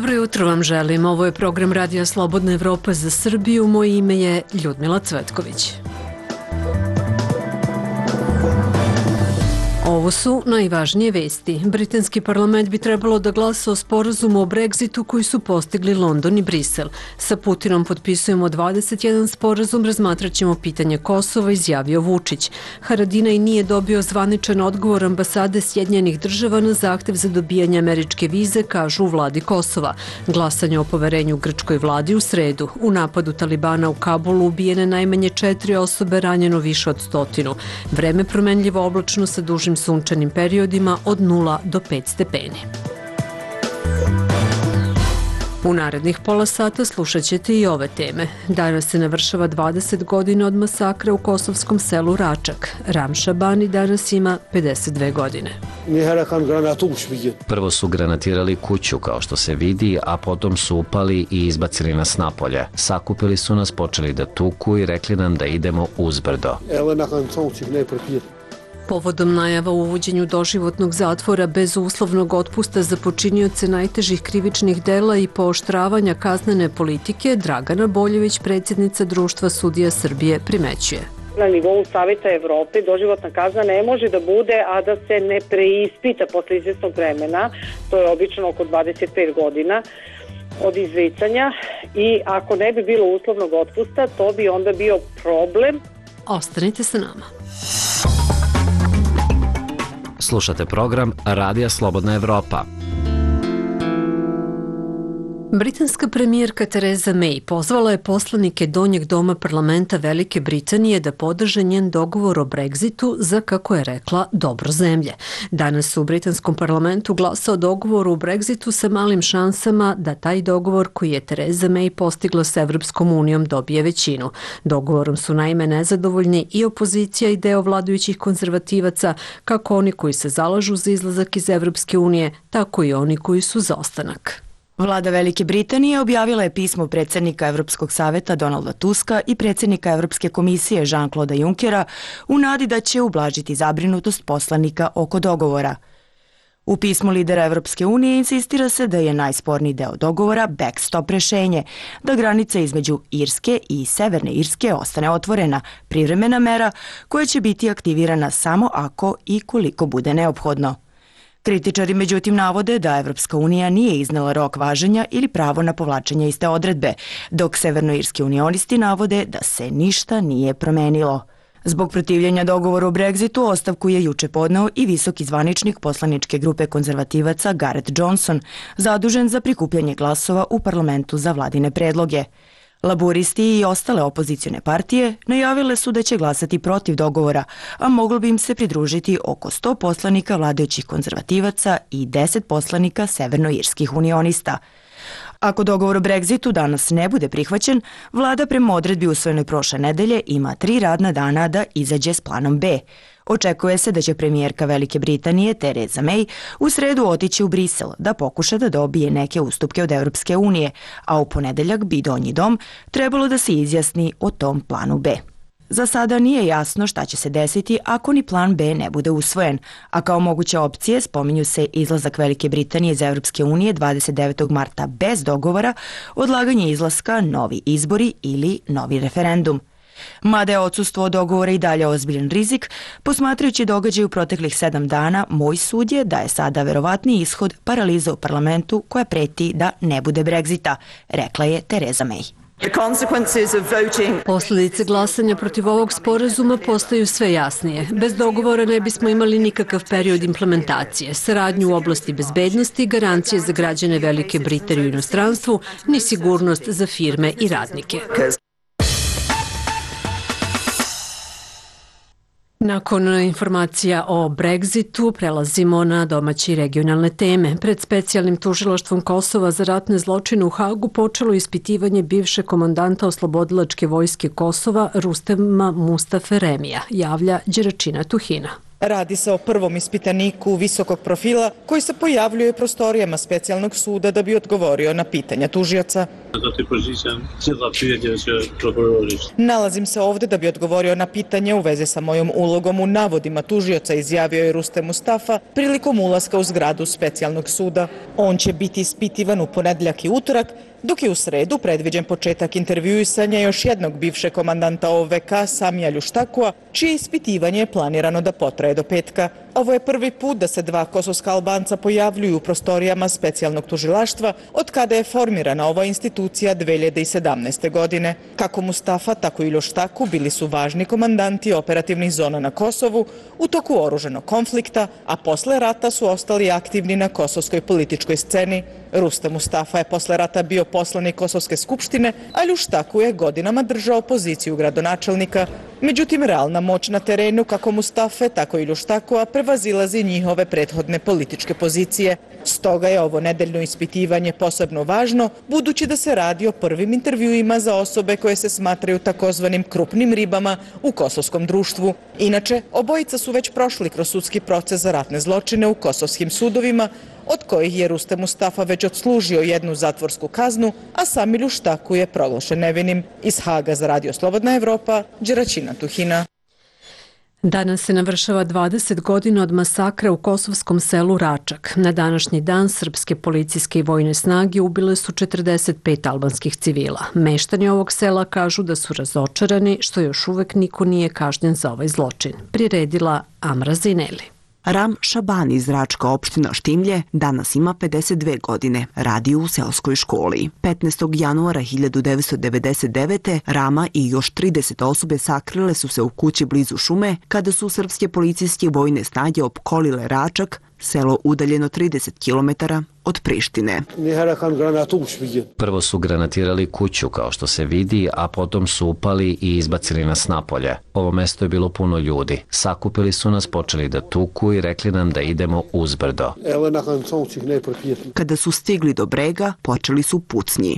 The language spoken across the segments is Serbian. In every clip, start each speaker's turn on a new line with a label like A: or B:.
A: Dobro jutro vam želim. Ovo je program Radija Slobodna Evropa za Srbiju. Moje ime je Ljudmila Cvetković. Ovo su najvažnije vesti. Britanski parlament bi trebalo da glasa o sporazumu o Brexitu koji su postigli London i Brisel. Sa Putinom potpisujemo 21 sporazum, razmatraćemo pitanje Kosova, izjavio Vučić. Haradinaj nije dobio zvaničan odgovor ambasade Sjedinjenih država na zahtev za dobijanje američke vize, kažu u vladi Kosova. Glasanje o poverenju grčkoj vladi u sredu. U napadu Talibana u Kabulu ubijene najmanje 4 osobe, ranjeno više od 100. Vreme promenljivo oblačno sa dužim sunčanim periodima od 0 do 5 stepeni. U narednih pola sata slušat ćete i ove teme. Danas se navršava 20 godina od masakra u kosovskom selu Račak. Ramša Bani danas ima 52 godine.
B: Prvo su granatirali kuću, kao što se vidi, a potom su upali i izbacili nas napolje. Sakupili su nas, počeli da tuku i rekli nam da idemo uzbrdo.
A: Povodom najava o uvođenju doživotnog zatvora bez uslovnog otpusta za počinioce najtežih krivičnih dela i pooštravanja kaznene politike, Dragana Boljević, predsjednica Društva sudija Srbije, primećuje.
C: Na nivou Saveta Evrope doživotna kazna ne može da bude, a da se ne preispita posle izvjesnog vremena, to je obično oko 25 godina od izricanja, i ako ne bi bilo uslovnog otpusta, to bi onda bio problem.
A: Ostanite sa nama.
B: Slušate program Radija Slobodna Evropa.
A: Britanska premijerka Theresa May pozvala je poslanike Donjeg doma parlamenta Velike Britanije da podrže njen dogovor o Brexitu za, kako je rekla, dobro zemlje. Danas u britanskom parlamentu glasa o dogovoru o Brexitu sa malim šansama da taj dogovor koji je Theresa May postigla s Evropskom unijom dobije većinu. Dogovorom su naime nezadovoljni i opozicija i deo vladajućih konzervativaca, kako oni koji se zalažu za izlazak iz Evropske unije, tako i oni koji su za ostanak.
D: Vlada Velike Britanije objavila je pismo predsjednika Evropskog saveta Donalda Tuska i predsjednika Evropske komisije Jean-Claude Junckera u nadi da će ublažiti zabrinutost poslanika oko dogovora. U pismu lidera Evropske unije insistira se da je najsporniji deo dogovora backstop rešenje, da granica između Irske i Severne Irske ostane otvorena, privremena mera koja će biti aktivirana samo ako i koliko bude neophodno. Kritičari međutim navode da Evropska unija nije iznela rok važenja ili pravo na povlačenje iste odredbe, dok severnoirski unionisti navode da se ništa nije promenilo. Zbog protivljenja dogovoru o Brexitu ostavku je juče podneo i visoki zvaničnik poslaničke grupe konzervativaca Gareth Johnson, zadužen za prikupljanje glasova u parlamentu za vladine predloge. Laburisti i ostale opozicione partije najavile su da će glasati protiv dogovora, a moglo bi im se pridružiti oko 100 poslanika vladajućih konzervativaca i 10 poslanika severnoirskih unionista. Ako dogovor o Brexitu danas ne bude prihvaćen, vlada prema odredbi usvojenoj prošle nedelje ima 3 radna dana da izađe s planom B. Očekuje se da će premijerka Velike Britanije Theresa May u sredu otići u Brisel da pokuša da dobije neke ustupke od Evropske unije, a u ponedeljak bi Donji dom trebalo da se izjasni o tom planu B. Za sada nije jasno šta će se desiti ako ni plan B ne bude usvojen, a kao moguće opcije spominju se izlazak Velike Britanije iz Evropske unije 29. marta bez dogovora, odlaganje izlaska, novi izbori ili novi referendum. Mada je odsustvo od dogovora i dalje ozbiljan rizik, posmatrajući događaj u proteklih 7 dana, moj sud je da je sada verovatni ishod paraliza u parlamentu koja preti da ne bude Brexita, rekla je Theresa May.
A: Posljedice glasanja protiv ovog sporazuma postaju sve jasnije. Bez dogovora ne bismo imali nikakav period implementacije, saradnju u oblasti bezbednosti, garancije za građane Velike Britanije u inostranstvu, ni sigurnost za firme i radnike. Nakon informacija o Brexitu prelazimo na domaće i regionalne teme. Pred specijalnim tužilaštvom Kosova za ratne zločine u Hagu počelo ispitivanje bivšeg komandanta Oslobodilačke vojske Kosova Rustema Mustafe Remija, javlja Đeračina Tuhina.
E: Radi se o prvom ispitaniku visokog profila koji se pojavljuje u prostorijama specijalnog suda da bi odgovorio na pitanja tužioca. Nalazim se ovde da bi odgovorio na pitanje u vezi sa mojom ulogom u navodima tužioca, izjavio je Rustem Mustafa prilikom ulaska u zgradu specijalnog suda. On će biti ispitivan u ponedjeljak i utorak, dok je u sredu predviđen početak intervjuisanja još jednog bivšeg komandanta OVK Samija Ljuštakua, čije ispitivanje je planirano da potraje do petka. Ovo je prvi put da se dva kosovska Albanca pojavljuju u prostorijama specijalnog tužilaštva od kada je formirana ova institucija 2017. godine. Kako Mustafa, tako i Ljuštaku bili su važni komandanti operativnih zona na Kosovu u toku oružanog konflikta, a posle rata su ostali aktivni na kosovskoj političkoj sceni. Rustem Mustafa je posle rata bio poslanik Kosovske skupštine, a Ljuštaku je godinama držao poziciju gradonačelnika. Međutim, realna moć na terenu kako Mustafe, tako i Ljuštakua prevazilazi njihove prethodne političke pozicije. Stoga je ovo nedeljno ispitivanje posebno važno, budući da se radi o prvim intervjuima za osobe koje se smatraju takozvanim krupnim ribama u kosovskom društvu. Inače, obojica su već prošli kroz sudski proces za ratne zločine u kosovskim sudovima, od kojih je Rustem Mustafa već odslužio jednu zatvorsku kaznu, a Sami Ljuštaku je proglašen nevinim. Iz Haga za Radio Slobodna Evropa, Đeraćina Tuhina.
A: Danas se navršava 20 godina od masakra u kosovskom selu Račak. Na današnji dan srpske policijske i vojne snage ubile su 45 albanskih civila. Meštani ovog sela kažu da su razočarani što još uvek niko nije kažnjen za ovaj zločin. Priredila Amra Zineli.
F: Ram Šabani iz Račka, opština Štimlje, danas ima 52 godine, radi u seoskoj školi. 15. januara 1999. Rama i još 30 osobe sakrile su se u kući blizu šume kada su srpske policijske vojne snage opkolile Račak, selo udaljeno 30 km od Prištine.
B: Prvo su granatirali kuću, kao što se vidi, a potom su upali i izbacili nas napolje. Ovo mesto je bilo puno ljudi. Sakupili su nas, počeli da tuku i rekli nam da idemo uzbrdo.
F: Kada su stigli do brega, počeli su pucnji.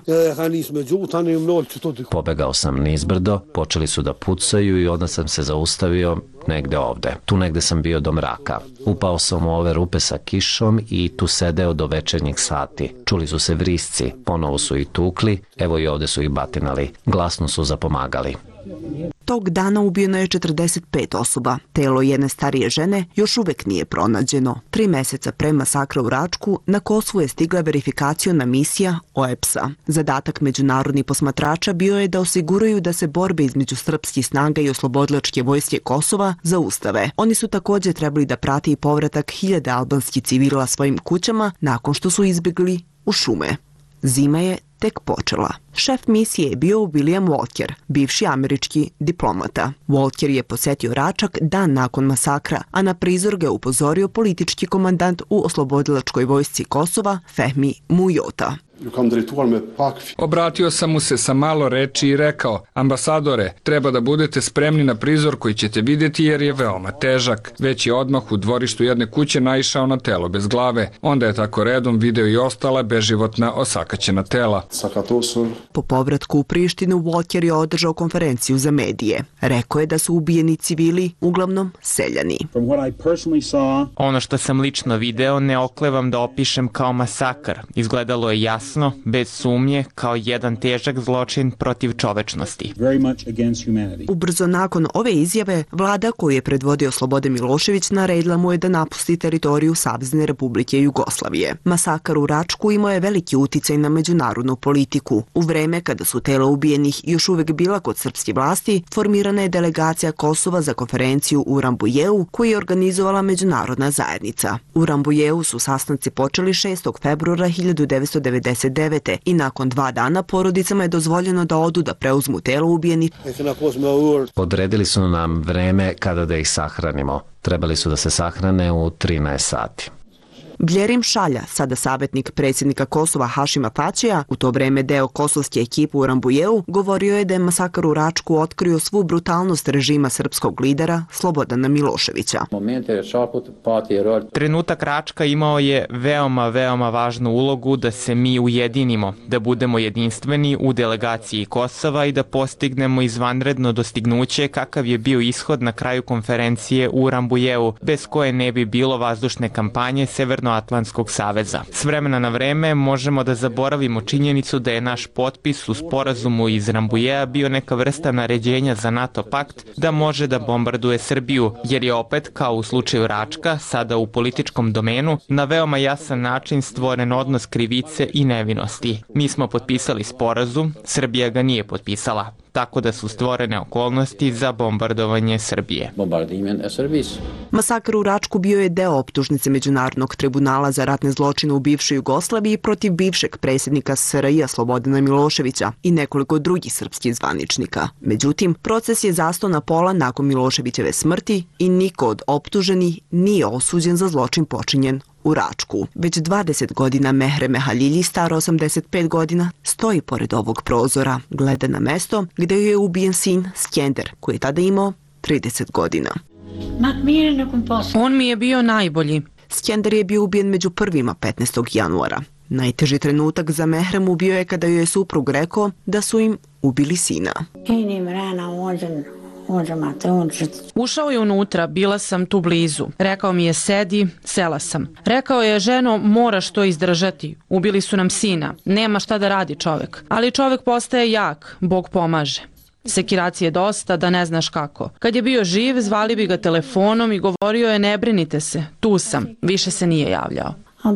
B: Pobegao sam nizbrdo, počeli su da pucaju i onda sam se zaustavio negde ovde. Tu negde sam bio do mraka. Upao sam u ove rupe sa kišom i tu sedeo do večernjih sati. Čuli su se vrisci, ponovo su ih tukli, evo i ovde su ih batinali. Glasno su zapomagali.
F: Tog dana ubijeno je 45 osoba. Telo jedne starije žene još uvek nije pronađeno. 3 meseca pre masakra u Račku na Kosovu je stigla verifikaciona misija OEBS-a. Zadatak međunarodnih posmatrača bio je da osiguraju da se borbe između srpskih snaga i oslobodilačke vojske Kosova zaustave. Oni su također trebali da prati i povratak 1000 albanskih civila svojim kućama nakon što su izbjegli u šume. Zima je tek počela. Šef misije je bio William Walker, bivši američki diplomata. Walker je posetio Račak dan nakon masakra, a na prizor ga je upozorio politički komandant u oslobodilačkoj vojsci Kosova, Fehmi Mujota.
G: Obratio sam mu se sa malo reči i rekao: ambasadore, treba da budete spremni na prizor koji ćete vidjeti jer je veoma težak. Već je odmah u dvorištu jedne kuće naišao na telo bez glave. Onda je tako redom video i ostala beživotna osakaćena tela.
F: Po povratku u Prištinu, Walker je održao konferenciju za medije. Rekao je da su ubijeni civili uglavnom seljani.
H: Ono što sam lično video ne oklevam da opišem kao masakar. Izgledalo je jasno, bez sumnje, kao jedan težak zločin protiv čovečnosti.
F: Ubrzo nakon ove izjave, vlada koju je predvodio Slobodan Milošević naredila mu je da napusti teritoriju Savezne Republike Jugoslavije. Masakar u Račku imao je veliki uticaj na međunarodnu politiku. U vreme kada su tela ubijenih još uvek bila kod srpske vlasti, formirana je delegacija Kosova za konferenciju u Rambujeu koju je organizovala međunarodna zajednica. U Rambujeu su sastanci počeli 6. februara 1999. i nakon 2 dana porodicama je dozvoljeno da odu da preuzmu telo ubijenih.
B: Odredili su nam vreme kada da ih sahranimo. Trebali su da se sahrane u 13 sati.
F: Bljerim Šalja, sada savjetnik predsjednika Kosova Hašima Tačija, u to vreme deo kosovske ekipe u Rambujeu, govorio je da je masakar u Račku otkrio svu brutalnost režima srpskog lidera Slobodana Miloševića.
H: Trenutak Račka imao je veoma važnu ulogu da se mi ujedinimo, da budemo jedinstveni u delegaciji Kosova i da postignemo izvanredno dostignuće kakav je bio ishod na kraju konferencije u Rambujeu, bez koje ne bi bilo vazdušne kampanje Severnoatlantskog saveza. S vremena na vreme možemo da zaboravimo činjenicu da je naš potpis u sporazumu iz Rambujea bio neka vrsta naređenja za NATO pakt da može da bombarduje Srbiju, jer je opet, kao u slučaju Račka, sada u političkom domenu, na veoma jasan način stvoren odnos krivice i nevinosti. Mi smo potpisali sporazum, Srbija ga nije potpisala, tako da su stvorene okolnosti za bombardovanje Srbije.
F: Masakar u Račku bio je deo optužnice Međunarodnog tribunala za ratne zločine u bivšoj Jugoslaviji protiv bivšeg predsjednika SRJ Slobodana Miloševića i nekoliko drugih srpskih zvaničnika. Međutim, proces je zastao na pola nakon Miloševićeve smrti i niko od optuženih nije osuđen za zločin počinjen u Račku. Već 20 godina Mehre Mehalilji, staro 85 godina, stoji pored ovog prozora, gleda na mesto gde joj je ubijen sin Skender, koji je tada imao 30 godina.
I: On mi je bio najbolji.
F: Skender je bio ubijen među prvima 15. januara. Najteži trenutak za Mehremu bio je kada joj je suprug rekao da su im ubili sina.
I: Ušao je unutra, bila sam tu blizu. Rekao mi je sedi, sela sam. Rekao je, ženo, moraš to izdržati. Ubili su nam sina. Nema šta da radi čovek. Ali čovek postaje jak, Bog pomaže. Sekiracije dosta, da ne znaš kako. Kad je bio živ, zvali bi ga telefonom i govorio je, ne brinite se, tu sam. Više se nije javljao.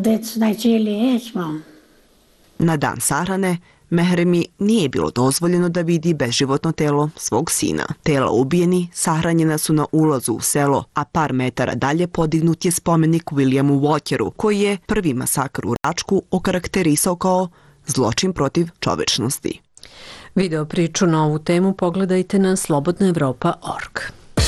F: Na dan sahrane Mehremi nije bilo dozvoljeno da vidi beživotno telo svog sina. Tela ubijeni sahranjena su na ulazu u selo, a par metara dalje podignut je spomenik Williamu Walkeru, koji je prvi masakr u Račku okarakterisao kao zločin protiv čovečnosti.
A: Video priču na ovu temu pogledajte na slobodnaevropa.org.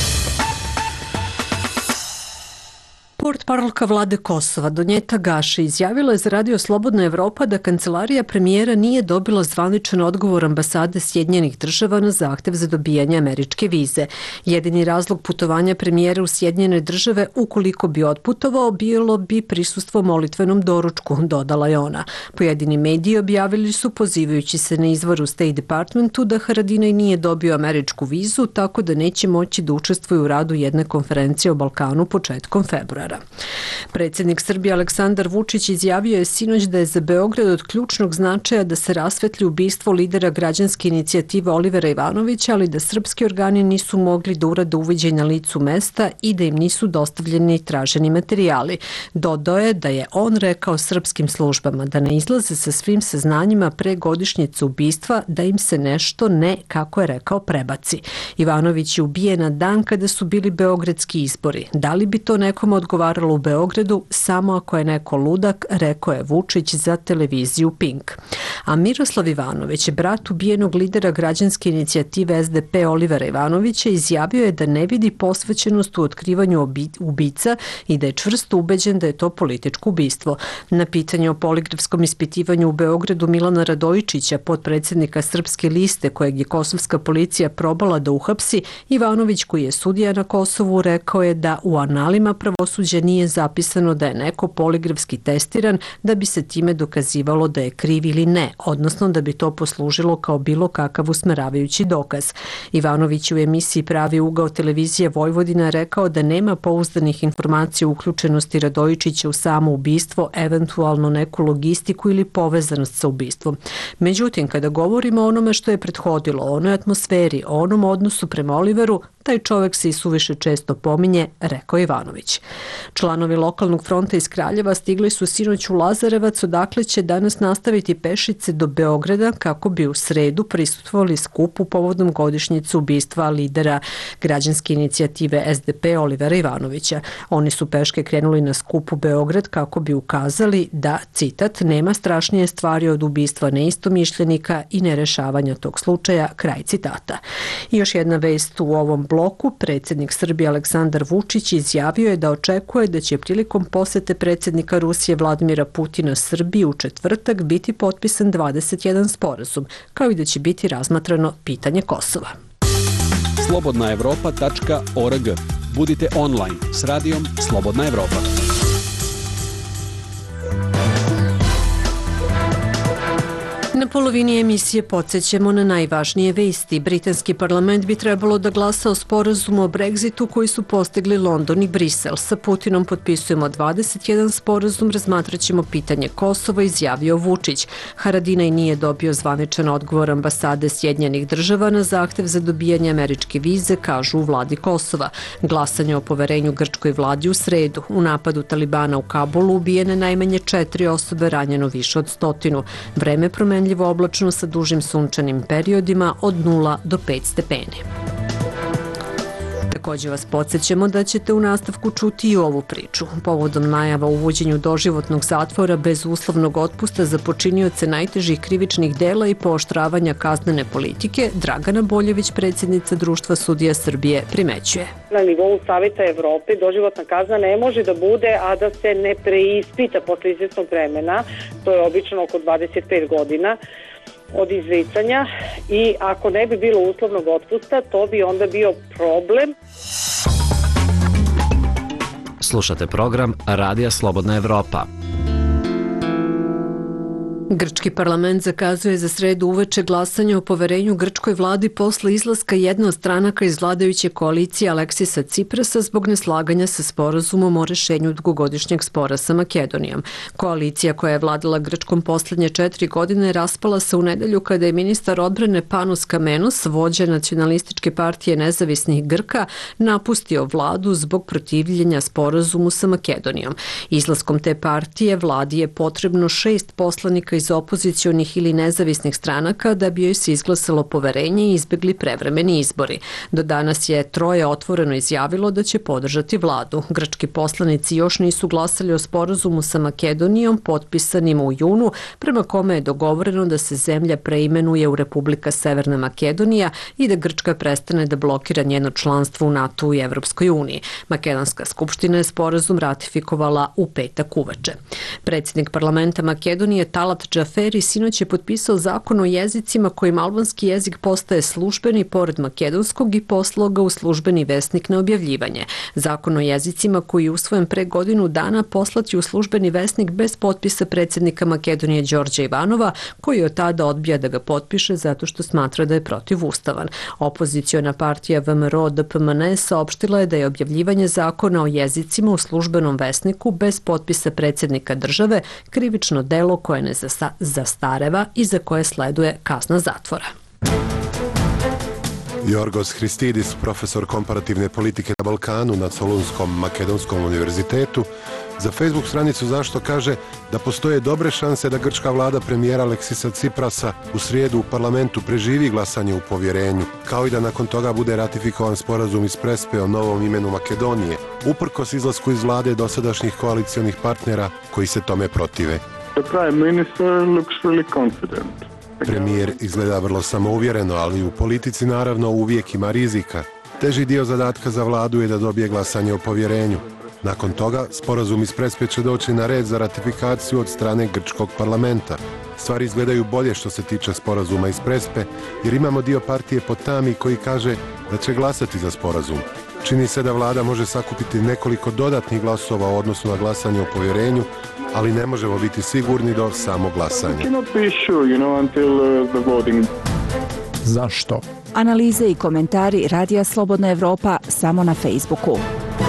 A: Portparolka vlade Kosova Donjeta Gaši izjavila je za Radio Slobodna Evropa da kancelarija premijera nije dobila zvaničan odgovor ambasade Sjedinjenih država na zahtev za dobijanje američke vize. Jedini razlog putovanja premijera u Sjedinjene države, ukoliko bi otputovao, bilo bi prisustvo molitvenom doručku, dodala je ona. Pojedini mediji objavili su, pozivajući se na izvor u State Departmentu, da Haradinaj nije dobio američku vizu, tako da neće moći da učestvuje u radu jedne konferencije o Balkanu početkom februara. Predsjednik Srbije Aleksandar Vučić izjavio je sinoć da je za Beograd od ključnog značaja da se rasvetli ubistvo lidera građanske inicijative Olivera Ivanovića, ali da srpski organi nisu mogli da urade uviđaj na licu mesta i da im nisu dostavljeni traženi materijali. Dodao je da je on rekao srpskim službama da ne izlaze sa svim saznanjima pre godišnjice ubistva, da im se nešto ne, kako je rekao, prebaci. Ivanović je ubijen na dan kada su bili beogradski izbori. Da li bi to nekom odgovaralo u Beogradu? Samo ako je neko ludak, rekao je Vučić za televiziju Pink. A Miroslav Ivanović, brat ubijenog lidera građanske inicijative SDP Olivera Ivanovića, izjavio je da ne vidi posvećenost u otkrivanju ubica i da je čvrsto ubeđen da je to političko ubistvo. Na pitanje o poligrafskom ispitivanju u Beogradu Milana Radojičića, potpredsjednika Srpske liste kojeg je kosovska policija probala da uhapsi, Ivanović, koji je sudija na Kosovu, rekao je da u analima pravosuđa nije zapisano da je neko poligrafski testiran da bi se time dokazivalo da je kriv ili ne, odnosno da bi to poslužilo kao bilo kakav usmeravajući dokaz. Ivanović u emisiji Pravi ugao televizije Vojvodina rekao da nema pouzdanih informacija o uključenosti Radojičića u samo ubistvo, eventualno neku logistiku ili povezanost sa ubistvom. Međutim, kada govorimo o onome što je prethodilo, o onoj atmosferi, o onom odnosu prema Oliveru, taj čovek se i suviše često pominje, rekao Ivanović. Članovi lokalnog fronta iz Kraljeva stigli su sinoć u Lazarevac, odakle će danas nastaviti pešice do Beograda kako bi u sredu prisustvovali skupu povodom godišnjice ubistva lidera građanske inicijative SDP Olivera Ivanovića. Oni su peške krenuli na skup u Beograd kako bi ukazali da, citat, nema strašnije stvari od ubistva neistomišljenika i nerešavanja tog slučaja, kraj citata. I još jedna vest u ovom bloku bloku, predsjednik Srbije Aleksandar Vučić izjavio je da očekuje da će prilikom posete predsjednika Rusije Vladimira Putina Srbiji u četvrtak biti potpisan 21 sporazum, kao i da će biti razmatrano pitanje Kosova.
J: slobodnaevropa.org. Budite online s radijom Slobodna Evropa.
A: Na polovini emisije podsjećamo na najvažnije vesti. Britanski parlament bi trebalo da glasa o sporazumu o Brexitu koji su postigli London i Brisel. Sa Putinom potpisujemo 21 sporazum, razmatraćemo pitanje Kosova, izjavio Vučić. Haradinaj nije dobio zvaničan odgovor ambasade Sjedinjenih država na zahtev za dobijanje američke vize, kažu u vladi Kosova. Glasanje o poverenju grčkoj vladi u sredu. U napadu Talibana u Kabulu ubijene najmanje 4 osobe, ranjeno više od 100. Vreme promenljivo oblačno sa dužim sunčanim periodima od 0 do 5 stepeni. Također vas podsjećamo da ćete u nastavku čuti i ovu priču. Povodom najava o uvođenju doživotnog zatvora bez uslovnog otpusta za počinioce najtežih krivičnih dela i pooštravanja kaznene politike, Dragana Boljević, predsjednica Društva sudija Srbije, primećuje.
C: Na nivou Saveta Evrope doživotna kazna ne može da bude, a da se ne preispita posle izvjesnog vremena, to je obično oko 25 godina, od izricanja, i ako ne bi bilo uslovnog otpusta, to bi onda bio problem.
B: Slušate program Radija Slobodna Evropa.
A: Grčki parlament zakazuje za sredu uveče glasanje o poverenju grčkoj vladi posle izlaska jedne od stranaka iz vladajuće koalicije Aleksisa Ciprasa zbog neslaganja sa sporazumom o rešenju dugogodišnjeg spora sa Makedonijom. Koalicija koja je vladala Grčkom poslednje 4 godine raspala se u nedelju kada je ministar odbrane Panos Kamenos, vođa nacionalističke partije nezavisnih Grka, napustio vladu zbog protivljenja sporazumu sa Makedonijom. Izlaskom te partije vladi je potrebno 6 poslanika iz opozicionih ili nezavisnih stranaka da bi joj se izglasalo poverenje i izbegli prevremeni izbori. Do danas je 3 otvoreno izjavilo da će podržati vladu. Grčki poslanici još nisu glasali o sporazumu sa Makedonijom potpisanim u junu, prema kome je dogovoreno da se zemlja preimenuje u Republika Severna Makedonija i da Grčka prestane da blokira njeno članstvo u NATO i Evropskoj uniji. Makedonska skupština je sporazum ratifikovala u petak uveče. Predsjednik parlamenta Makedonije Talat Džaferi sinoć je potpisao zakon o jezicima kojim albanski jezik postaje službeni pored makedonskog i poslao ga u službeni vesnik na objavljivanje. Zakon o jezicima koji je usvojen pre godinu dana poslat je u službeni vesnik bez potpisa predsjednika Makedonije Đorđa Ivanova, koji od tada odbija da ga potpiše zato što smatra da je protivustavan. Opoziciona partija VMRO DPMNE saopštila je da je objavljivanje zakona o jezicima u službenom vesniku bez potpisa predsjednika države krivično delo koje ne zastareva i za koje sleduje kazna zatvora.
K: Jorgos Christidis, profesor komparativne politike na Balkanu na Solunskom makedonskom univerzitetu, za Facebook stranicu Zašto kaže da postoje dobre šanse da grčka vlada premijera Aleksisa Ciprasa u srijedu u parlamentu preživi glasanje u povjerenju, kao i da nakon toga bude ratifikovan sporazum iz Prespe o novom imenu Makedonije, uprkos izlasku iz vlade dosadašnjih koalicionih partnera koji se tome protive. Premijer izgleda vrlo samouvjereno, ali u politici naravno uvijek ima rizika. Teži dio zadatka za vladu je da dobije glasanje o povjerenju. Nakon toga, sporazum iz Prespe će doći na red za ratifikaciju od strane grčkog parlamenta. Stvari izgledaju bolje što se tiče sporazuma iz Prespe, jer imamo dio partije Potami koji kaže da će glasati za sporazum. Čini se da vlada može sakupiti nekoliko dodatnih glasova u odnosu na glasanje o povjerenju, ali ne možemo biti sigurni do samog glasanja.
J: Zašto?
L: Analize i komentari Radija Slobodna Evropa samo na Facebooku.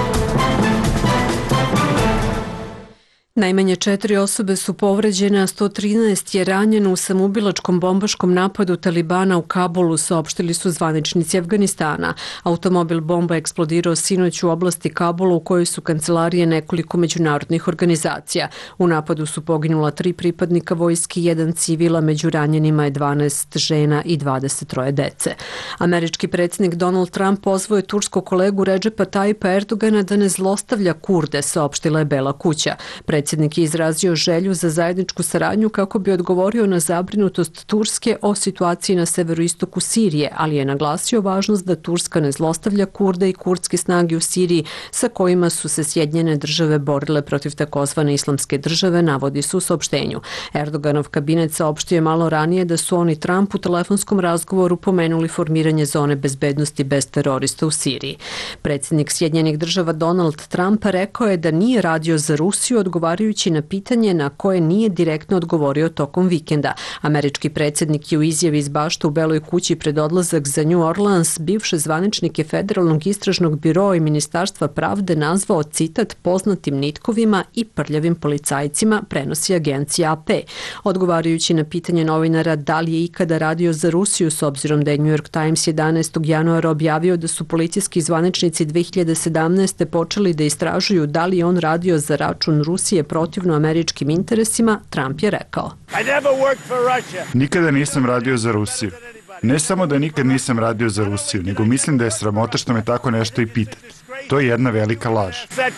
A: Najmanje 4 osobe su povređene, a 113 je ranjeno u samoubilačkom bombaškom napadu Talibana u Kabulu, saopštili su zvaničnici Afganistana. Automobil bomba eksplodirao sinoć u oblasti Kabula u kojoj su kancelarije nekoliko međunarodnih organizacija. U napadu su poginula 3 pripadnika vojske i 1 civila, među ranjenima je 12 žena i 23 dece. Američki predsjednik Donald Trump pozvao je turskog kolegu Redžepa Tayyipa Erdogana da ne zlostavlja Kurde, saopštila je Bela kuća. Predsjednik Predsjednik je izrazio želju za zajedničku saradnju kako bi odgovorio na zabrinutost Turske o situaciji na severoistoku Sirije, ali je naglasio važnost da Turska ne zlostavlja Kurde i kurdske snage u Siriji sa kojima su se Sjedinjene države borile protiv takozvane islamske države, navodi se u saopštenju. Erdoganov kabinet saopštio je malo ranije da su on i Trump u telefonskom razgovoru pomenuli formiranje zone bezbednosti bez terorista u Siriji. Predsjednik Sjedinjenih država Donald Trump rekao je da nije radio za Rusiju, odgovarajući na pitanje na koje nije direktno odgovorio tokom vikenda. Američki predsjednik je u izjavi iz bašta u Beloj kući pred odlazak za New Orleans bivše zvaničnike Federalnog istražnog biroa i Ministarstva pravde nazvao, citat, poznatim nitkovima i prljavim policajcima, prenosi agencija AP. Odgovarajući na pitanje novinara da li je ikada radio za Rusiju, s obzirom da je New York Times 11. januara objavio da su policijski zvaničnici 2017. počeli da istražuju da li je on radio za račun Rusije protivno američkim interesima, Trump je rekao:
M: Nikada nisam radio za Rusiju. Ne samo da nikad nisam radio za Rusiju, nego mislim da je sramota što me tako nešto i pitate. To je jedna velika laž.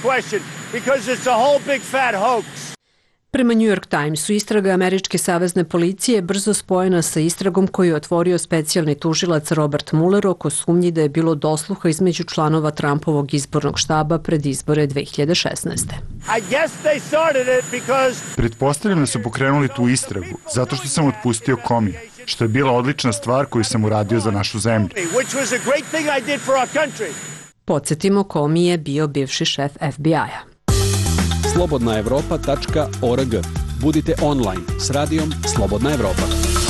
A: Prema New York Timesu, istraga američke savezne policije je brzo spojena sa istragom koju je otvorio specijalni tužilac Robert Mueller oko sumnji da je bilo dosluha između članova Trumpovog izbornog štaba pred izbore 2016.
M: Pretpostavljam da su pokrenuli tu istragu zato što sam otpustio Comey, što je bila odlična stvar koju sam uradio za našu zemlju.
A: Podsjetimo, Comey je bio bivši šef FBI-a.
J: slobodnaevropa.org. Budite online s radijom Slobodna Evropa.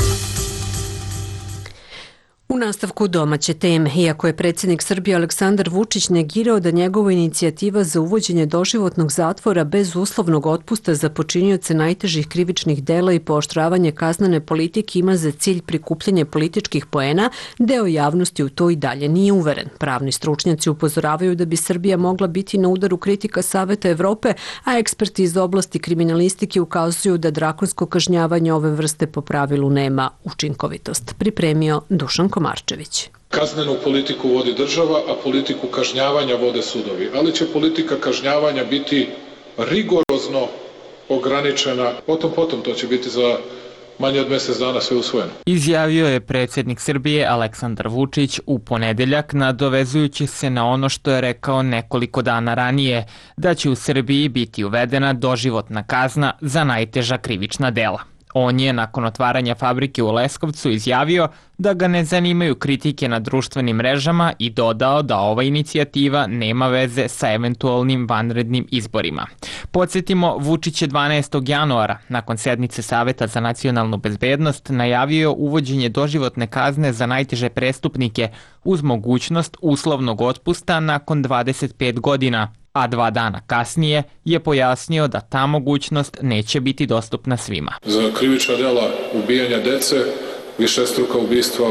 A: U nastavku domaće teme, iako je predsjednik Srbije Aleksandar Vučić negirao da njegova inicijativa za uvođenje doživotnog zatvora bez uslovnog otpusta za počinioce najtežih krivičnih dela i pooštravanje kaznene politike ima za cilj prikupljanje političkih poena, deo javnosti u to i dalje nije uveren. Pravni stručnjaci upozoravaju da bi Srbija mogla biti na udaru kritika Saveta Evrope, a eksperti iz oblasti kriminalistike ukazuju da drakonsko kažnjavanje ove vrste po pravilu nema učinkovitost. Pripremio Dušan Marčević.
N: Kaznenu politiku vodi država, a politiku kažnjavanja vode sudovi. Ali će politika kažnjavanja biti rigorozno ograničena. Potom to će biti za manje od mjesec dana sve usvojeno.
H: Izjavio je predsjednik Srbije Aleksandar Vučić u ponedeljak, nadovezujući se na ono što je rekao nekoliko dana ranije, da će u Srbiji biti uvedena doživotna kazna za najteža krivična dela. On je nakon otvaranja fabrike u Leskovcu izjavio da ga ne zanimaju kritike na društvenim mrežama i dodao da ova inicijativa nema veze sa eventualnim vanrednim izborima. Podsjetimo, Vučić je 12. januara, nakon sednice Saveta za nacionalnu bezbednost, najavio uvođenje doživotne kazne za najteže prestupnike uz mogućnost uslovnog otpusta nakon 25 godina, a 2 dana kasnije je pojasnio da ta mogućnost neće biti dostupna svima.
N: Za krivična dela ubijanja dece, višestruka ubistva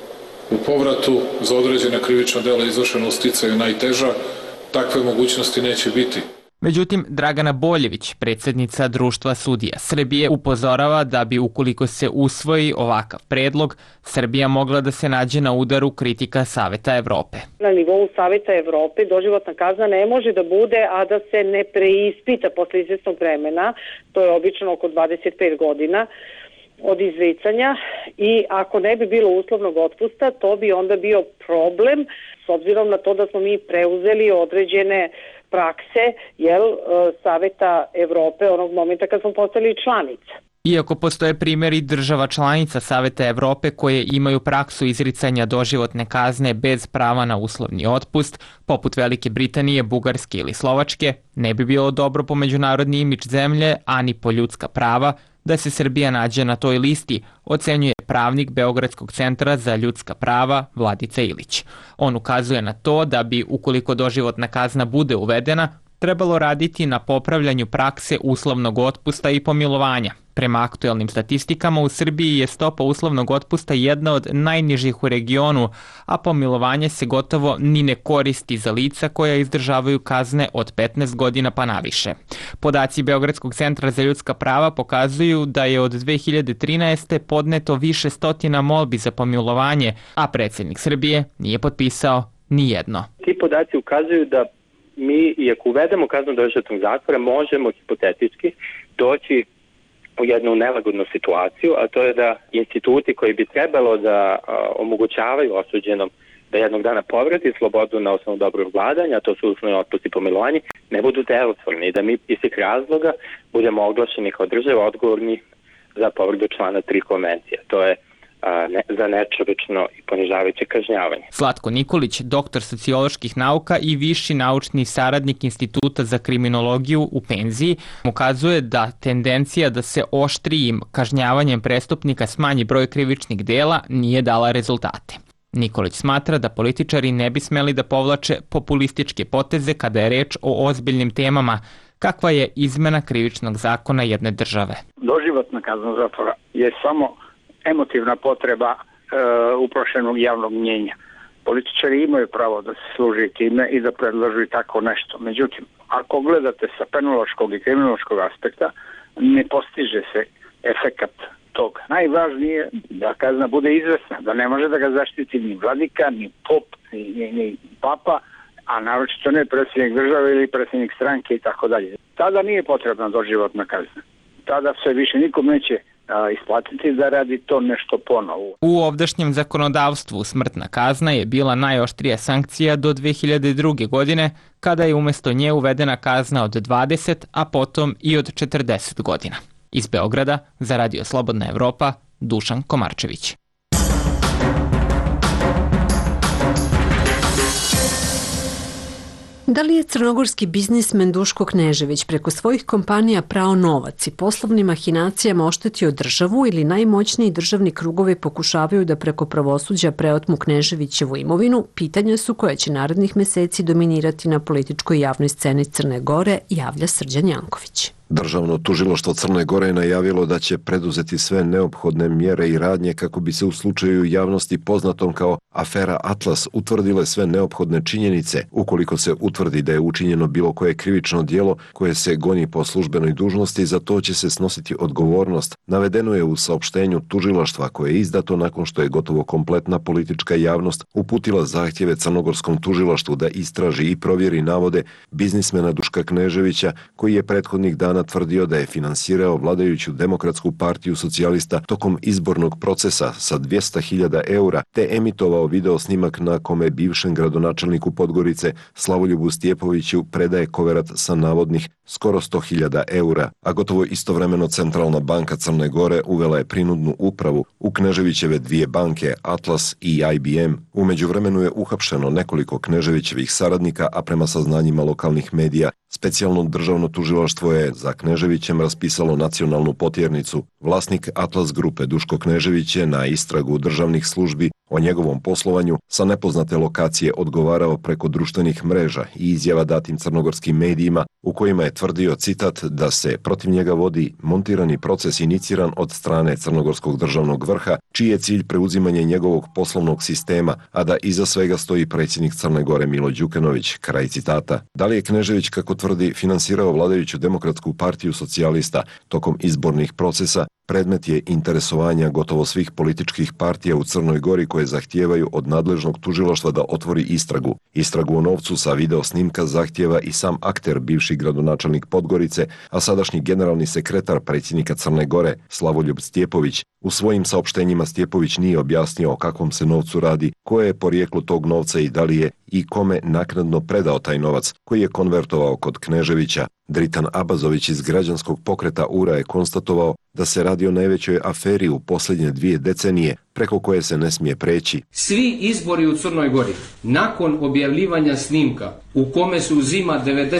N: u povratu, za određena krivična dela izvršena u sticaju najteža, takve mogućnosti neće biti.
H: Međutim, Dragana Boljević, predsjednica Društva sudija Srbije, upozorava da bi, ukoliko se usvoji ovakav predlog, Srbija mogla da se nađe na udaru kritika Saveta Evrope.
C: Na nivou Saveta Evrope doživotna kazna ne može da bude, a da se ne preispita posle izvesnog vremena, to je obično oko 25 godina od izricanja, i ako ne bi bilo uslovnog otpusta, to bi onda bio problem, s obzirom na to da smo mi preuzeli određene prakse Saveta Evrope onog momenta kad smo postali članica.
H: Iako postoje primjeri država članica Saveta Evrope koje imaju praksu izricanja doživotne kazne bez prava na uslovni otpust, poput Velike Britanije, Bugarske ili Slovačke, ne bi bilo dobro po međunarodni imidž zemlje, ani po ljudska prava, da se Srbija nađe na toj listi, ocenjuje pravnik Beogradskog centra za ljudska prava Vladica Ilić. On ukazuje na to da bi, ukoliko doživotna kazna bude uvedena, trebalo raditi na popravljanju prakse uslovnog otpusta i pomilovanja. Prema aktuelnim statistikama, u Srbiji je stopa uslovnog otpusta jedna od najnižih u regionu, a pomilovanje se gotovo ni ne koristi za lica koja izdržavaju kazne od 15 godina pa naviše. Podaci Beogradskog centra za ljudska prava pokazuju da je od 2013. podneto više stotina molbi za pomilovanje, a predsjednik Srbije nije potpisao ni jedno.
O: Ti podaci ukazuju da mi, i ako uvedemo kaznu doživotnog zatvora, možemo hipotetički doći u jednu nelagodnu situaciju, a to je da instituti koji bi trebalo da omogućavaju osuđenom da jednog dana povrati slobodu na osnovu dobrog vladanja, a to su uslovni otpust i pomilovanje, ne budu delotvorni i da mi iz tih razloga budemo oglašeni kao država odgovorni za povredu člana 3 konvencije. To je za nečovečno i ponižavajuće kažnjavanje.
H: Zlatko Nikolić, doktor socioloških nauka i viši naučni saradnik Instituta za kriminologiju u penziji, ukazuje da tendencija da se oštrijim kažnjavanjem prestupnika smanji broj krivičnih dela nije dala rezultate. Nikolić smatra da političari ne bi smeli da povlače populističke poteze kada je reč o ozbiljnim temama, kakva je izmena krivičnog zakona jedne države.
P: Doživotna kazna zatvora je samo emotivna potreba uprošenog javnog mnjenja. Političari imaju pravo da se služi time i da predlažu i tako nešto. Međutim, ako gledate sa penološkog i kriminološkog aspekta, ne postiže se efekat toga. Najvažnije je da kazna bude izvesna, da ne može da ga zaštiti ni vladika, ni pop, ni papa, a naročito ne predsjednik države ili predsjednik stranke i tako dalje. Tada nije potrebna doživotna kazna. Tada se više nikom neće isplatiti da radi to nešto ponovo.
H: U ovdašnjem zakonodavstvu smrtna kazna je bila najoštrija sankcija do 2002. godine, kada je umjesto nje uvedena kazna od 20, a potom i od 40 godina. Iz Beograda, za Radio Slobodna Evropa, Dušan Komarčević.
A: Da li je crnogorski biznismen Duško Knežević preko svojih kompanija prao novac i poslovnim mahinacijama oštetio državu ili najmoćniji državni krugovi pokušavaju da preko pravosuđa preotmu Kneževićevu imovinu, pitanja su koja će narednih meseci dominirati na političkoj javnoj sceni Crne Gore, javlja Srđan Janković.
Q: Državno tužilaštvo Crne Gore je najavilo da će preduzeti sve neophodne mjere i radnje kako bi se u slučaju javnosti poznatom kao afera Atlas utvrdile sve neophodne činjenice. Ukoliko se utvrdi da je učinjeno bilo koje krivično djelo koje se goni po službenoj dužnosti, za to će se snositi odgovornost. Navedeno je u saopštenju tužilaštva koje je izdato nakon što je gotovo kompletna politička javnost uputila zahtjeve crnogorskom tužilaštvu da istraži i provjeri navode biznismena Duška Kneževića, koji je prethodnih dana tvrdio da je finansirao vladajuću Demokratsku partiju socijalista tokom izbornog procesa sa 200.000 eura, te emitovao video snimak na kome bivšem gradonačelniku Podgorice Slavoljubu Stjepoviću predaje koverat sa navodnih skoro 100.000 eura, a gotovo istovremeno Centralna banka Crne Gore uvela je prinudnu upravu u Kneževićeve dvije banke, Atlas i IBM. U međuvremenu je uhapšeno nekoliko Kneževićevih saradnika, a prema saznanjima lokalnih medija, specijalno državno tužilaštvo je za Kneževićem raspisalo nacionalnu potjernicu. Vlasnik Atlas grupe Duško Knežević je na istragu državnih službi o njegovom poslovanju sa nepoznate lokacije odgovarao preko društvenih mreža i izjava datim crnogorskim medijima u kojima je tvrdio, citat, da se protiv njega vodi montirani proces iniciran od strane crnogorskog državnog vrha, čiji je cilj preuzimanje njegovog poslovnog sistema, a da iza svega stoji predsjednik Crne Gore Milo Đukanović, kraj citata. Da li je Knežević, kako tvrdi, finansirao vladajuću Demokratsku partiju socijalista tokom izbornih procesa, predmet je interesovanja gotovo svih političkih partija u Crnoj Gori koje zahtijevaju od nadležnog tužilaštva da otvori istragu. Istragu o novcu sa video snimka zahtijeva i sam akter, bivši gradonačelnik Podgorice, a sadašnji generalni sekretar predsjednika Crne Gore Slavoljub Stjepović. U svojim saopštenjima Stjepović nije objasnio o kakvom se novcu radi, koje je porijeklo tog novca i da li je i kome naknadno predao taj novac koji je konvertovao kod Kneževića. Dritan Abazović iz građanskog pokreta URA je konstatovao da se radi o najvećoj aferi u posljednje 2 decenije, preko koje se ne smije preći.
R: Svi izbori u Crnoj Gori, nakon objavljivanja snimka u kome se uzima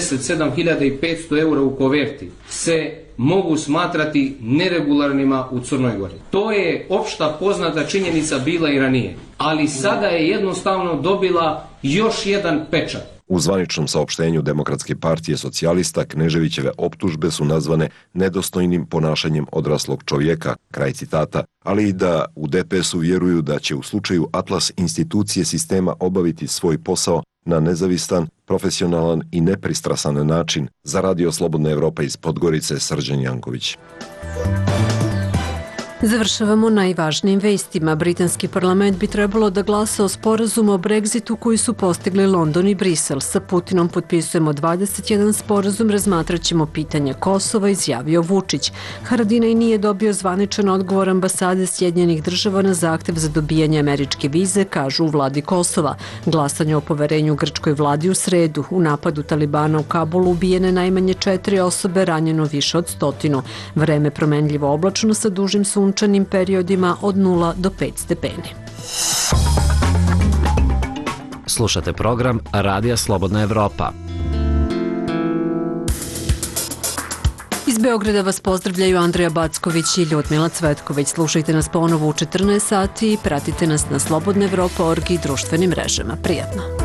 R: 97.500 eura u koverti, se mogu smatrati neregularnima u Crnoj Gori. To je opšta poznata činjenica bila i ranije, ali sada je jednostavno dobila još jedan pečat.
Q: U zvaničnom saopštenju Demokratske partije socijalista Kneževićeve optužbe su nazvane nedostojnim ponašanjem odraslog čovjeka, kraj citata, ali i da u DPS-u vjeruju da će u slučaju Atlas institucije sistema obaviti svoj posao na nezavistan, profesionalan i nepristrasan način. Za Radio Slobodna Evropa iz Podgorice, Srđan Janković.
A: Završavamo najvažnijim vestima. Britanski parlament bi trebalo da glasa o sporazumu o Brexitu koji su postigli London i Brisel. Sa Putinom potpisujemo 21 sporazum, razmatraćemo pitanje Kosova, izjavio Vučić. Haradinaj nije dobio zvaničan odgovor ambasade Sjedinjenih Država na zahtev za dobijanje američke vize, kažu u vladi Kosova. Glasanje o poverenju grčkoj vladi u sredu. U napadu Talibana u Kabulu ubijene najmanje 4 osobe, ranjeno više od 100. Vreme promenljivo oblačno sa dužim sunčanim periodima od 0 do 5 stepeni.
B: Slušate program Radija Slobodna Evropa.
A: Iz Beograda vas pozdravljaju Andreja Backović i Ljudmila Cvetković. Slušajte nas ponovo u 14 sati i pratite nas na slobodnaevropa.org i društvenim mrežama. Prijatno.